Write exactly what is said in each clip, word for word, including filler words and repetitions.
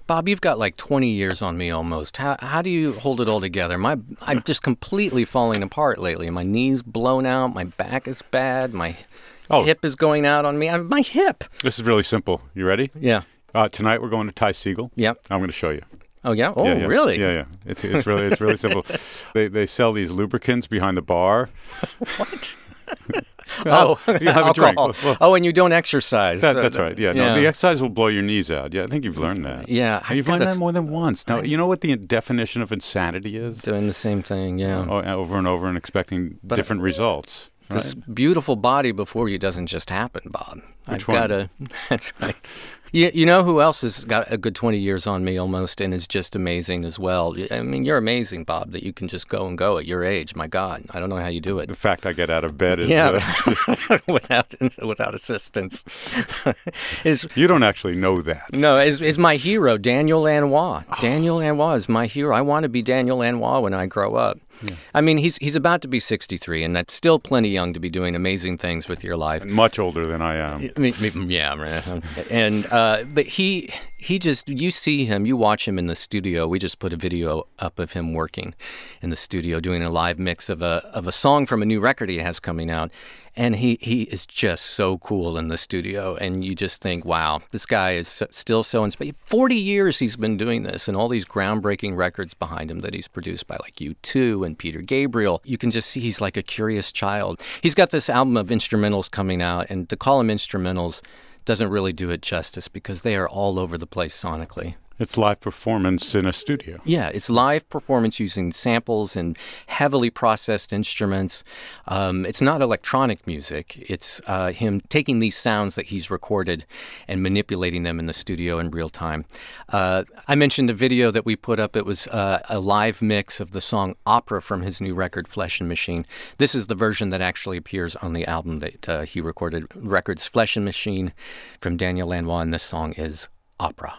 Bob, you've got like twenty years on me almost. How how do you hold it all together? My I'm just completely falling apart lately. My knee's blown out. My back is bad. My Oh. hip is going out on me. I, my hip. This is really simple. You ready? Yeah. Uh, tonight we're going to Ty Segall. Yep. I'm going to show you. Oh yeah. Oh yeah, yeah. really? Yeah, yeah. It's it's really it's really simple. They they sell these lubricants behind the bar. What? Well, oh, you have a drink. alcohol. Well, oh, and you don't exercise. That, Uh, that's right. Yeah, yeah. No, the exercise will blow your knees out. Yeah, I think you've learned that. Yeah, I've you've got learned a that s- more than once. Now, you know what the definition of insanity is? Doing the same thing. Yeah. O- Over and over and expecting But- different results. This Right? beautiful body before you doesn't just happen, Bob. Which I've one? got to. That's right. You, you know who else has got a good twenty years on me almost and is just amazing as well? I mean, you're amazing, Bob, that you can just go and go at your age. My God, I don't know how you do it. The fact I get out of bed is. Yeah, Uh, without without assistance. is you don't actually know that. No, is is my hero Daniel Lanois. Daniel Lanois is my hero. I want to be Daniel Lanois when I grow up. Yeah. I mean, he's he's about to be sixty-three, and that's still plenty young to be doing amazing things with your life. Much older than I am. I mean, yeah, man. And uh, but he he just you see him, you watch him in the studio. We just put a video up of him working in the studio, doing a live mix of a of a song from a new record he has coming out. And he, he is just so cool in the studio, and you just think, wow, this guy is so, still so inspired. forty years he's been doing this, and all these groundbreaking records behind him that he's produced by like U two and Peter Gabriel. You can just see he's like a curious child. He's got this album of instrumentals coming out, and to call them instrumentals doesn't really do it justice because they are all over the place sonically. It's live performance in a studio. Yeah, it's live performance using samples and heavily processed instruments. Um, it's not electronic music. It's uh, him taking these sounds that he's recorded and manipulating them in the studio in real time. Uh, I mentioned a video that we put up. It was uh, a live mix of the song Opera from his new record, Flesh and Machine. This is the version that actually appears on the album that uh, he recorded, records Flesh and Machine from Daniel Lanois, and this song is Opera.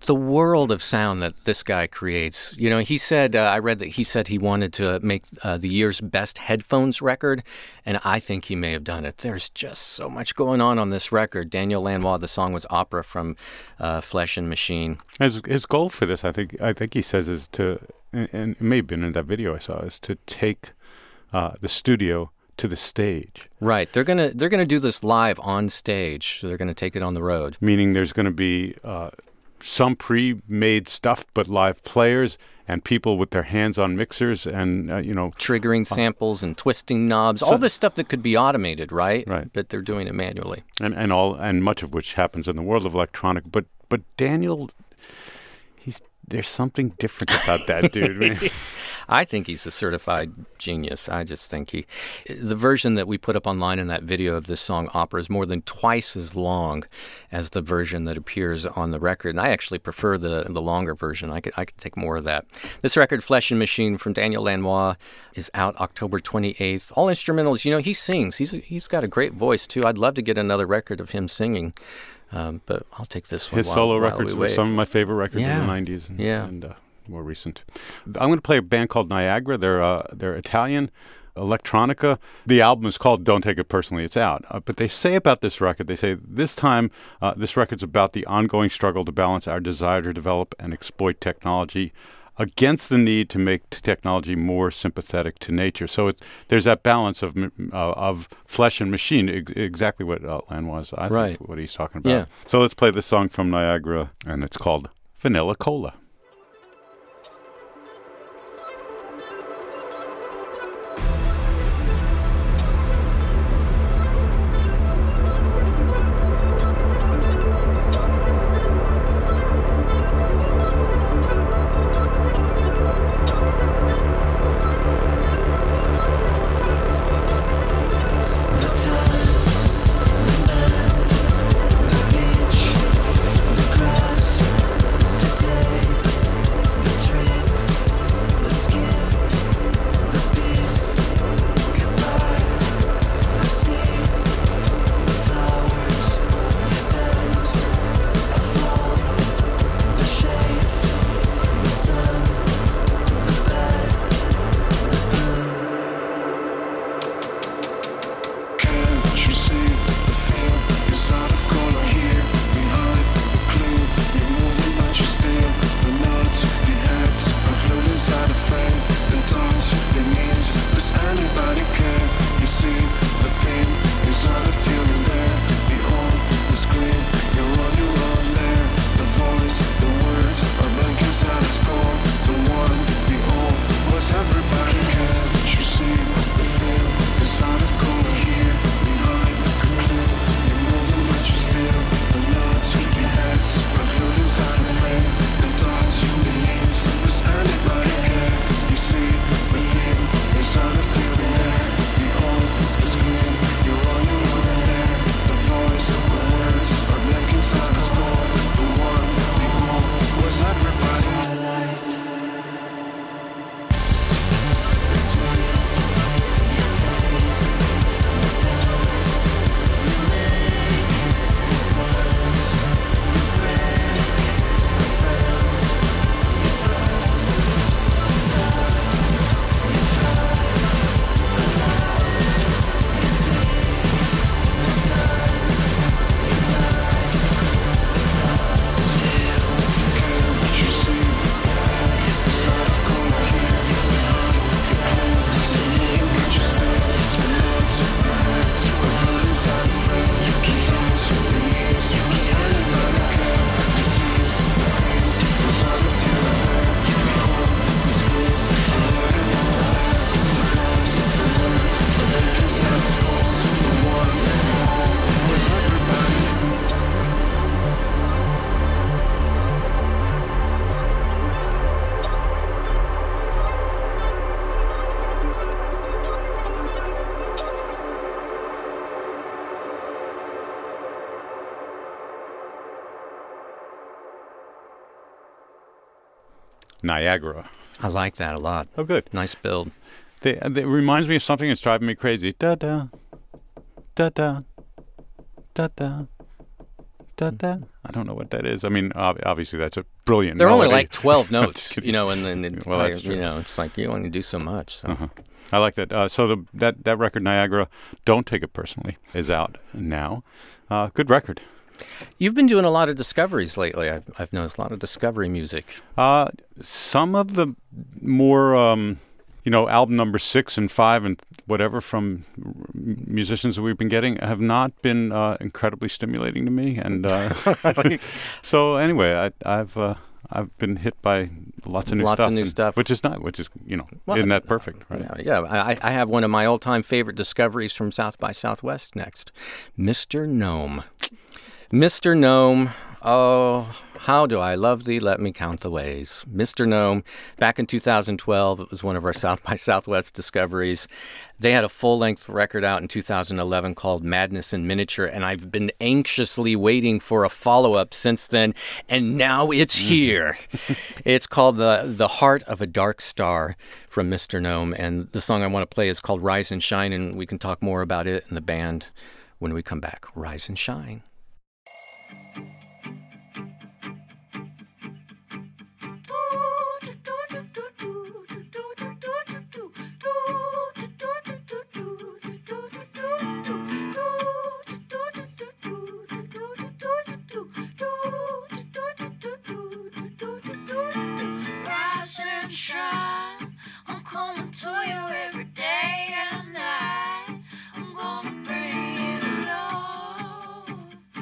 the world of sound that this guy creates. You know, he said, uh, I read that he said he wanted to make uh, the year's best headphones record, and I think he may have done it. There's just so much going on on this record. Daniel Lanois, the song was Opera from uh, Flesh and Machine. His, his goal for this, I think, I think he says is to, and it may have been in that video I saw, is to take uh, the studio to the stage. Right. They're gonna they're gonna do this live on stage. So they're gonna take it on the road. Meaning there's going to be uh, some pre-made stuff, but live players and people with their hands on mixers and uh, you know triggering samples and twisting knobs. So, all this stuff that could be automated, right? Right. But they're doing it manually. And and all and much of which happens in the world of electronic. But but Daniel, he's there's something different about that dude. Man. I think he's a certified genius. I just think he... The version that we put up online in that video of this song, Opera, is more than twice as long as the version that appears on the record. And I actually prefer the the longer version. I could, I could take more of that. This record, Flesh and Machine, from Daniel Lanois, is out October twenty-eighth. All instrumentals. You know, he sings. He's He's got a great voice, too. I'd love to get another record of him singing. Um, but I'll take this one. His while, solo while records we were wait. some of my favorite records Yeah. in the nineties. And, Yeah. and uh, more recent. I'm going to play a band called Niagara. They're uh, they're Italian electronica. The album is called Don't Take It Personally. It's out. Uh, but they say about this record, they say this time uh, this record's about the ongoing struggle to balance our desire to develop and exploit technology against the need to make t- technology more sympathetic to nature. So it's, there's that balance of uh, of flesh and machine, ex- exactly what uh, Lan was, I Right. think, what he's talking about. Yeah. So let's play this song from Niagara, and it's called Vanilla Cola. Niagara. I like that a lot. Oh, good. Nice build. They, they, it reminds me of something that's driving me crazy. Da da, da da, da da, da da. I don't know what that is. I mean, ob- obviously that's a brilliant. They're only melody. like twelve notes, you know, and then the Well, entire, that's true. you know, it's like you only do so much. So. Uh-huh. I like that. Uh, so the, that that record, Niagara, Don't Take It Personally, is out now. Uh, good record. You've been doing a lot of discoveries lately. I've, I've noticed a lot of discovery music. Uh, some of the more, um, you know, album number six and five and whatever from musicians that we've been getting have not been uh, incredibly stimulating to me. And uh, so anyway, I, I've uh, I've been hit by lots of new Lots stuff. of new and- stuff. Which is not, which is, you know, Well, isn't that perfect, right? Yeah, yeah. I, I have one of my all-time favorite discoveries from South by Southwest next. Mister Gnome. Mister Gnome, oh, how do I love thee, let me count the ways. Mister Gnome, back in two thousand twelve, it was one of our South by Southwest discoveries. They had a full-length record out in two thousand eleven called Madness in Miniature, and I've been anxiously waiting for a follow-up since then, and now it's here. It's called the, the Heart of a Dark Star from Mister Gnome, and the song I want to play is called Rise and Shine, and we can talk more about it and the band when we come back. Rise and Shine. Rise and shine, I'm coming to you every day and night. I'm gonna bring you love.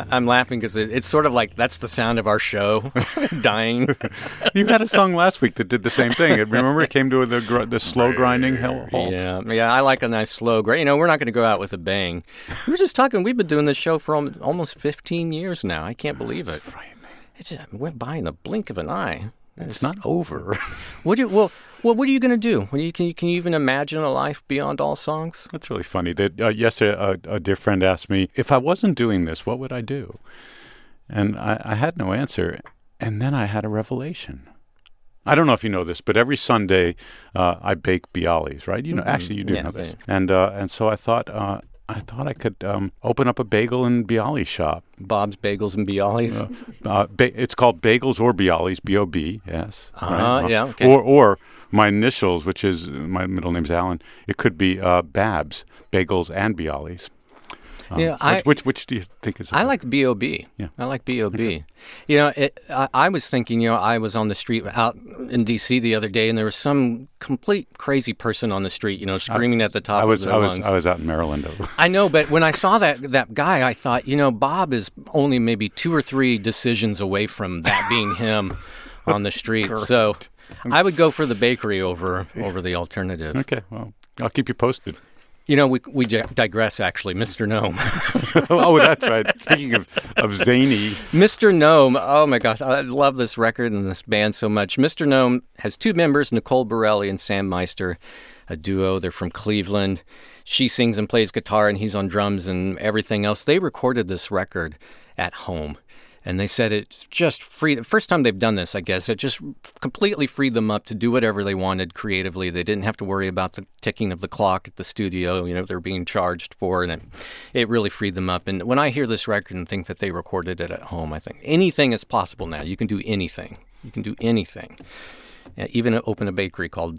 I, I'm laughing because it, it's sort of like that's the sound of our show dying. You had a song last week that did the same thing. Remember, it came to the gr- the slow grinding halt. Yeah, yeah. I like a nice slow grind. You know, we're not going to go out with a bang. We were just talking. We've been doing this show for al- almost fifteen years now. I can't believe it. It just went by in the blink of an eye. It's not over. What do you, well, well, what are you going to do? What do you, can you can you even imagine a life beyond all songs? That's really funny. That uh, yesterday, a, a dear friend asked me, if I wasn't doing this, what would I do? And I, I had no answer. And then I had a revelation. I don't know if you know this, but every Sunday uh, I bake bialys, right? You know, mm-hmm. Actually, you do yeah, know this. Yeah. And uh, and so I thought. Uh, I thought I could um, open up a bagel and bialy shop. Bob's Bagels and Bialys. Uh, uh, ba- it's called Bagels or Bialys, B O B, yes. Uh, right? yeah, okay. Or, or my initials, which is, my middle name's Alan, it could be uh, Babs, Bagels and Bialys. Um, yeah, I, which, which which do you think is? I like B O B. Yeah, I like B O B. Okay. You know, it, I, I was thinking. You know, I was on the street out in D C the other day, and there was some complete crazy person on the street. You know, screaming I, at the top I was, of their I was, lungs. I was out in Maryland. I know, but when I saw that that guy, I thought, you know, Bob is only maybe two or three decisions away from that being him on the street. So I would go for the bakery over over the alternative. Okay, well, I'll keep you posted. You know, we we digress, actually. Mister Gnome. Oh, that's right. Speaking of, of zany. Mister Gnome. Oh, my gosh. I love this record and this band so much. Mister Gnome has two members, Nicole Borelli and Sam Meister, a duo. They're from Cleveland. She sings and plays guitar, and he's on drums and everything else. They recorded this record at home. And they said it just freed, the first time they've done this, I guess, it just completely freed them up to do whatever they wanted creatively. They didn't have to worry about the ticking of the clock at the studio, you know, they're being charged for, and it, it really freed them up. And when I hear this record and think that they recorded it at home, I think anything is possible now. You can do anything. You can do anything. Yeah, even open a bakery called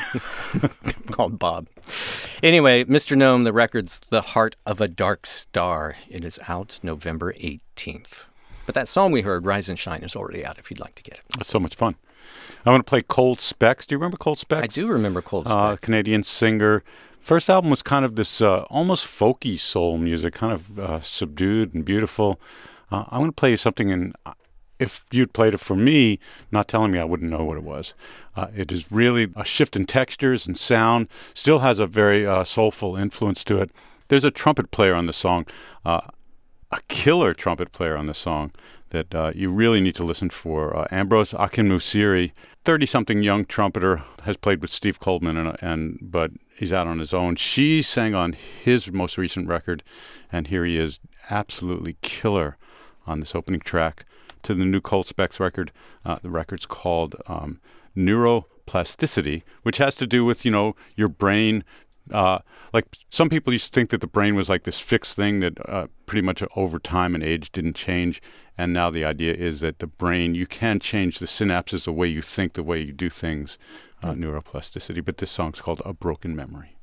called Bob. Anyway, Mister Gnome, the record's The Heart of a Dark Star. It is out November eighteenth. But that song we heard, Rise and Shine, is already out if you'd like to get it. It's so much fun. I want to play Cold Specs. Do you remember Cold Specs? I do remember Cold Specs. Uh, Canadian singer. First album was kind of this uh, almost folky soul music, kind of uh, subdued and beautiful. Uh, I want to play you something, and if you'd played it for me, not telling me, I wouldn't know what it was. Uh, it is really a shift in textures and sound. Still has a very uh, soulful influence to it. There's a trumpet player on the song. Uh, a killer trumpet player on the song that uh, you really need to listen for. Uh, Ambrose Akinmusire, thirty-something young trumpeter, has played with Steve Coleman, and, and but he's out on his own. She sang on his most recent record, and here he is, absolutely killer on this opening track to the new Cold Specs record. Uh, the record's called um, Neuroplasticity, which has to do with, you know, your brain. Uh, like some people used to think that the brain was like this fixed thing that uh, pretty much over time and age didn't change. And now the idea is that the brain, you can change the synapses, the way you think, the way you do things, uh, mm. neuroplasticity. But this song's called A Broken Memory.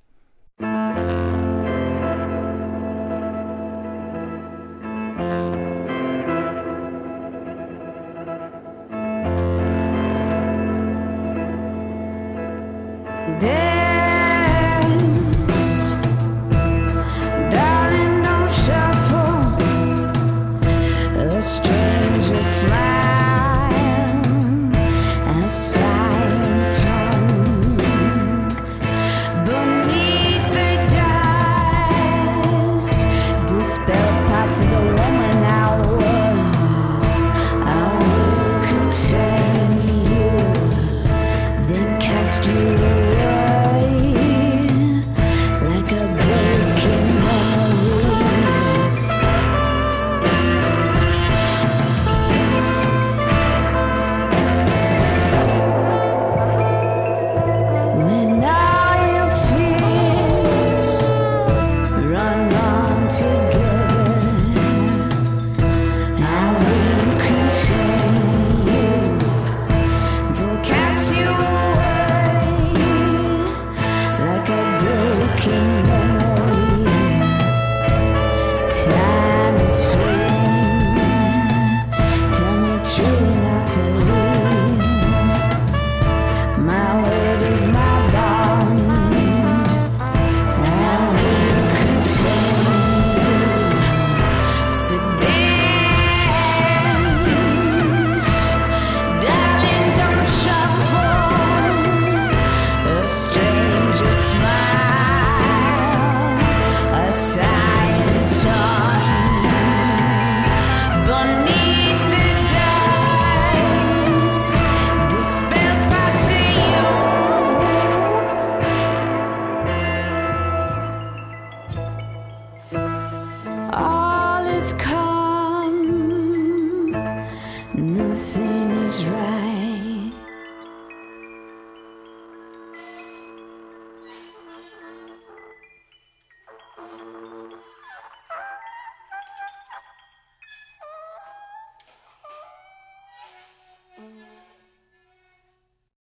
You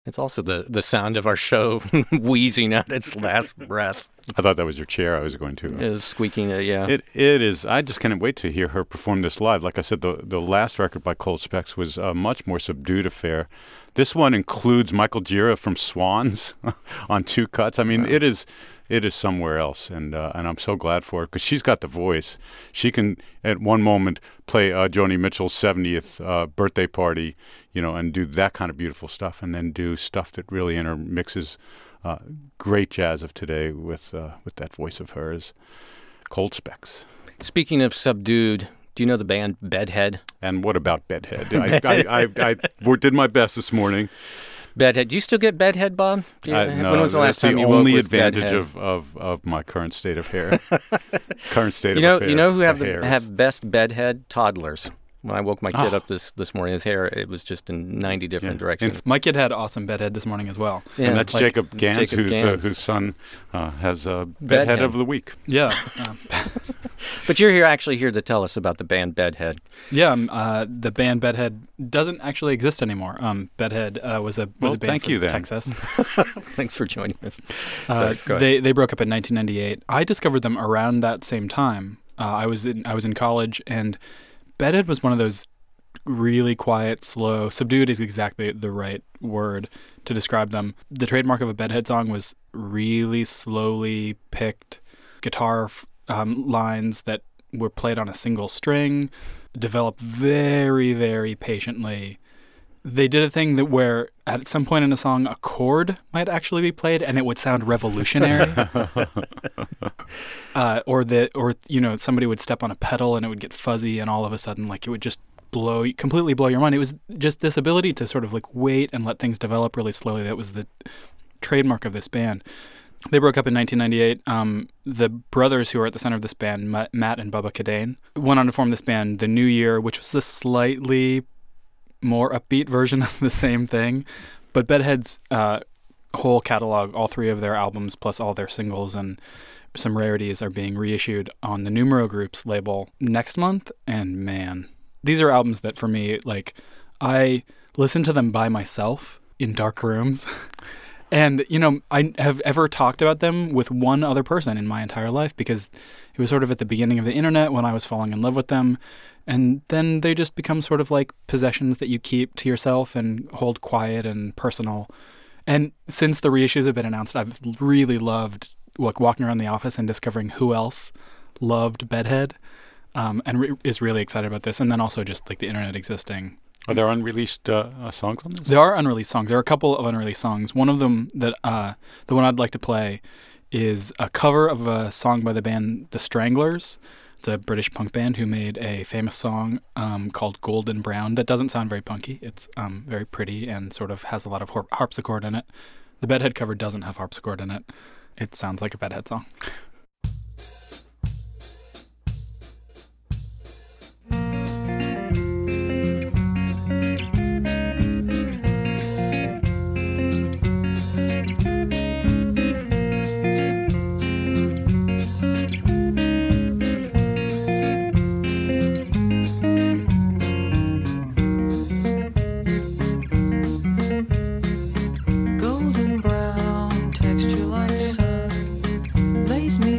It's also the, the sound of our show wheezing out its last breath. I thought that was your chair I was going to. It was squeaking, uh, yeah. It It is. I just can't wait to hear her perform this live. Like I said, the, the last record by Cold Specs was a much more subdued affair. This one includes Michael Gira from Swans on two cuts. I mean, it is it is somewhere else, and uh, and I'm so glad for it because she's got the voice. She can, at one moment, play uh, Joni Mitchell's seventieth uh, birthday party, you know, and do that kind of beautiful stuff, and then do stuff that really intermixes uh, great jazz of today with uh, with that voice of hers. Cold Specs. Speaking of subdued, do you know the band Bedhead? And what about Bedhead? I, I, I, I did my best this morning. Bedhead. Do you still get bedhead, Bob? Do you, I, no, when was the last that's time the you woke only with advantage bedhead? of, of, of my current state of hair. current state You know, of affairs. you know who have the, affairs. have best bedhead? Toddlers. When I woke my kid Ah. up this, this morning, his hair, it was just in ninety different Yeah. directions. My kid had awesome bedhead this morning as well. Yeah, and that's like Jacob Gans, Jacob whose, Uh, Gans. whose son uh, has uh, Bedhead. Bedhead of the Week. Yeah. Um, But you're here actually here to tell us about the band Bedhead. yeah, um, uh, the band Bedhead doesn't actually exist anymore. Um, Bedhead uh, was a was Well, a band thank from you then. Texas. Thanks for joining us. Uh, Sorry, go ahead. they they broke up in nineteen ninety-eight. I discovered them around that same time. Uh, I was in I was in college, and Bedhead was one of those really quiet, slow, subdued is exactly the right word to describe them. The trademark of a Bedhead song was really slowly picked guitar f- um, lines that were played on a single string, developed very, very patiently. They did a thing that where at some point in a song a chord might actually be played and it would sound revolutionary. uh, or the or you know somebody would step on a pedal and it would get fuzzy and all of a sudden like it would just blow completely blow your mind. It was just this ability to sort of like wait and let things develop really slowly. That was the trademark of this band. They broke up in nineteen ninety-eight. Um, the brothers who are at the center of this band, Ma- Matt and Bubba Cadane, went on to form this band, The New Year, which was the slightly more upbeat version of the same thing. But Bedhead's uh, whole catalog, all three of their albums, plus all their singles and some rarities, are being reissued on the Numero Group's label next month. And man, these are albums that for me, like, I listen to them by myself in dark rooms. And, you know, I have ever talked about them with one other person in my entire life because it was sort of at the beginning of the internet when I was falling in love with them. And then they just become sort of like possessions that you keep to yourself and hold quiet and personal. And since the reissues have been announced, I've really loved like walking around the office and discovering who else loved Bedhead um, and re- is really excited about this. And then also just like the internet existing. Are there unreleased uh, uh, songs on this? There are unreleased songs. There are a couple of unreleased songs. One of them that uh, the one I'd like to play is a cover of a song by the band The Stranglers. It's a British punk band who made a famous song um, called Golden Brown that doesn't sound very punky. It's um, very pretty and sort of has a lot of har- harpsichord in it. The Bedhead cover doesn't have harpsichord in it. It sounds like a Bedhead song. Golden brown, texture like sun, lays me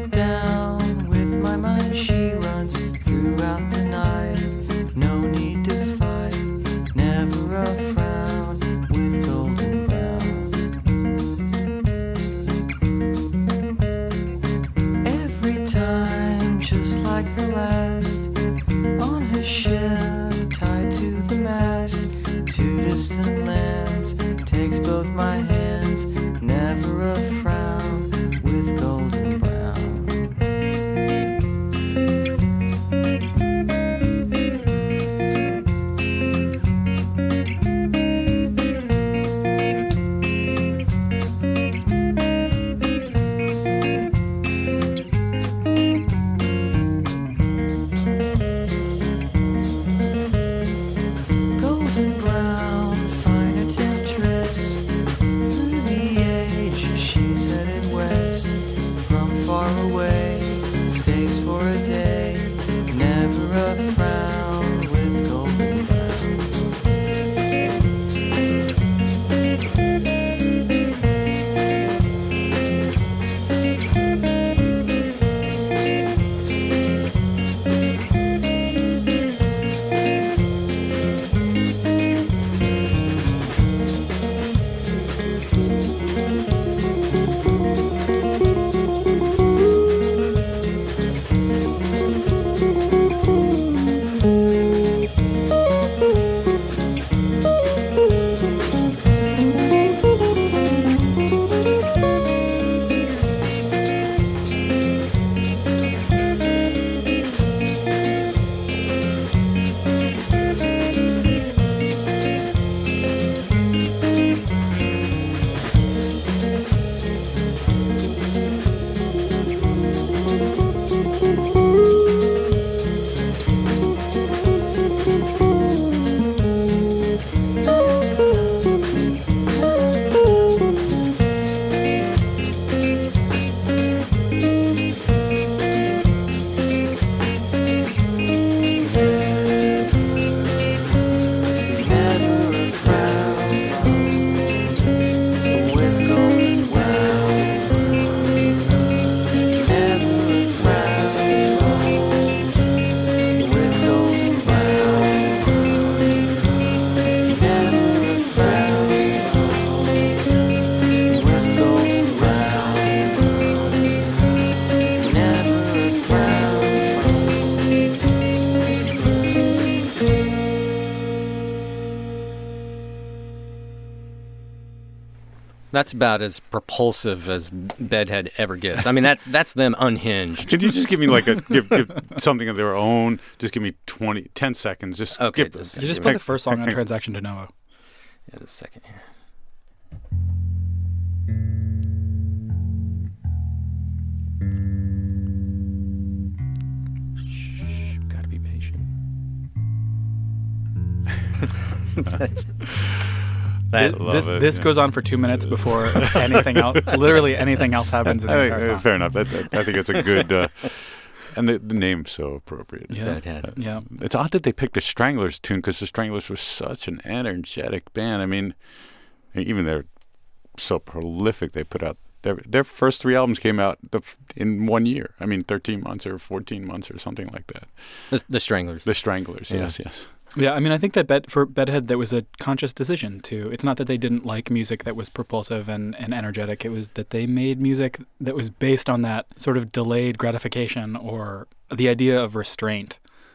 That's about as propulsive as Bedhead ever gets. I mean, that's that's them unhinged. Can you just give me like a give, give something of their own? Just give me twenty, ten seconds. Just Okay, give, just- You just play the first song on Transaction de Novo. Yeah, just a second here. Shh, gotta be patient. That's- that, love this it, this yeah. goes on for two minutes before anything else, literally anything else happens in the I entire think, uh, song. fair enough. That, that, I think it's a good, uh, and the, the name's so appropriate. Yeah. Bedhead. Yeah. It's odd that they picked the Stranglers tune because the Stranglers were such an energetic band. I mean, even they're so prolific. They put out their their first three albums came out the, f- in one year. I mean, thirteen months or fourteen months or something like that. The, the Stranglers. The Stranglers, Yeah. yes, yes. Yeah, I mean, I think that bed, for Bedhead, that was a conscious decision to. It's not that they didn't like music that was propulsive and, and energetic. It was that they made music that was based on that sort of delayed gratification or the idea of restraint.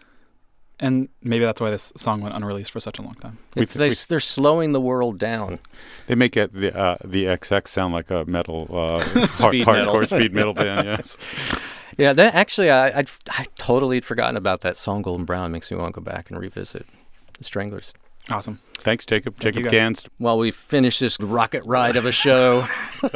And maybe that's why this song went unreleased for such a long time. We It's, th- they, we- they're slowing the world down. They make it the uh, the X X sound like a metal, uh, Speed hard, metal. hardcore speed metal band. Yes. Yeah, that actually, I I'd, I totally had forgotten about that song. Golden Brown makes me want to go back and revisit the Stranglers. Awesome. Thanks, Jacob. Thank you, Jacob guys. Gans. While we finish this rocket ride of a show,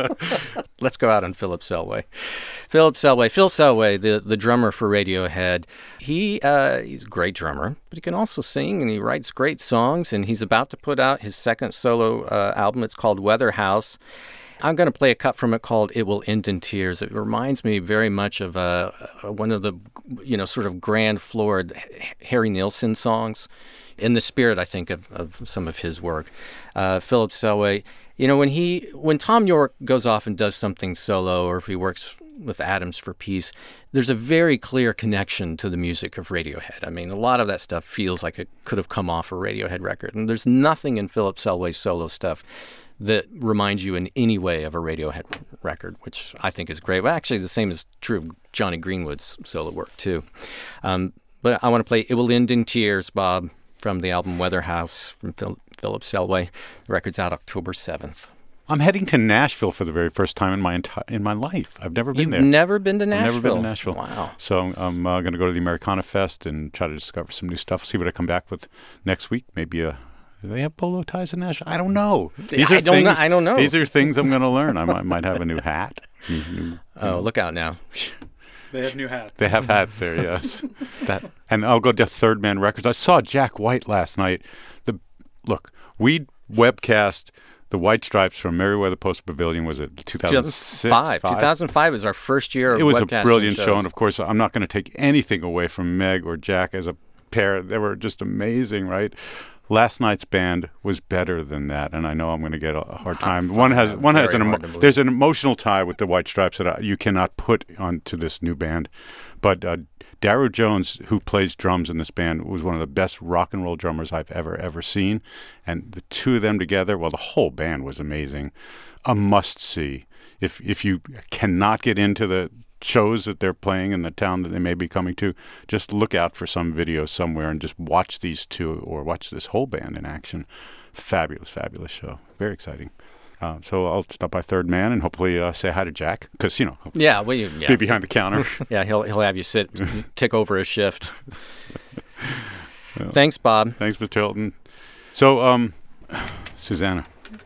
let's go out on Philip Selway. Philip Selway, Phil Selway, the, the drummer for Radiohead. He uh, he's a great drummer, but he can also sing and he writes great songs. And he's about to put out his second solo uh, album. It's called Weather House. I'm going to play a cut from it called "It Will End in Tears." It reminds me very much of uh, one of the, you know, sort of grand floored Harry Nilsson songs, in the spirit, I think, of, of some of his work. Uh, Philip Selway, you know, when he when Tom York goes off and does something solo, or if he works with Adams for Peace, there's a very clear connection to the music of Radiohead. I mean, a lot of that stuff feels like it could have come off a Radiohead record, and there's nothing in Philip Selway's solo stuff that reminds you in any way of a Radiohead record, which I think is great. Well, actually, the same is true of Johnny Greenwood's solo work, too. Um, but I want to play It Will End in Tears, Bob, from the album Weather House from Phil- Philip Selway. The record's out October seventh. I'm heading to Nashville for the very first time in my enti- in my life. I've never been You've there. never been to I've Nashville? never been to Nashville. Wow. So I'm uh, going to go to the Americana Fest and try to discover some new stuff. See what I come back with next week. Maybe a. Do they have polo ties in Nashville? I don't know. These I are don't know- things- I don't know. These are things I'm going to learn. I might, might have a new hat. New- new- Oh, look out now. They have new hats. They have hats there, yes. That, and I'll go to Third Man Records. I saw Jack White last night. The look, we webcast the White Stripes from Merriweather Post Pavilion. Was it two thousand six? two thousand five. two thousand five is our first year of It was a webcasting brilliant shows. show, and of course, I'm not going to take anything away from Meg or Jack as a pair. They were just amazing, right? Last night's band was better than that, and I know I'm going to get a hard time. One has one has Very an hard to emo- believe. there's an emotional tie with the White Stripes that I, you cannot put onto this new band. But uh, Darrow Jones, who plays drums in this band, was one of the best rock and roll drummers I've ever ever seen, and the two of them together, well, the whole band was amazing. A must see if if you cannot get into the shows that they're playing in the town that they may be coming to, just look out for some video somewhere and just watch these two or watch this whole band in action. Fabulous, fabulous show. Very exciting. Uh, so I'll stop by Third Man and hopefully uh, say hi to Jack because, you know, I'll Yeah, well, you, yeah. be behind the counter. Yeah, he'll he'll have you sit, tick over a shift. Thanks, Bob. Thanks, Mister Hilton. So, um, Susanna,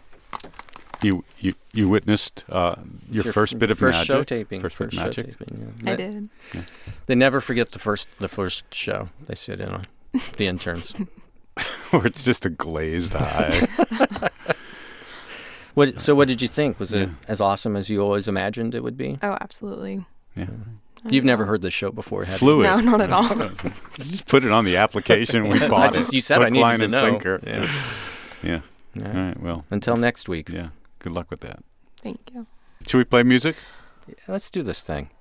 you you you witnessed uh, your, It's first bit of first magic. show taping. First bit of show magic. taping, yeah. I They- did. They never forget the first the first show they sit in on. The interns. Or it's just a glazed eye. What? So, what did you think? Was it Yeah. as awesome as you always imagined it would be? Oh, absolutely. Yeah. You've never heard the show before, have Fluid. No, not at all. Just put it on the application. We you? bought I just, it. you said Hook, I needed line, to and know. sinker. Yeah. Yeah. All All right. right. Well, Until next week. yeah. Good luck with that. Thank you. Should we play music? Yeah, let's do this thing.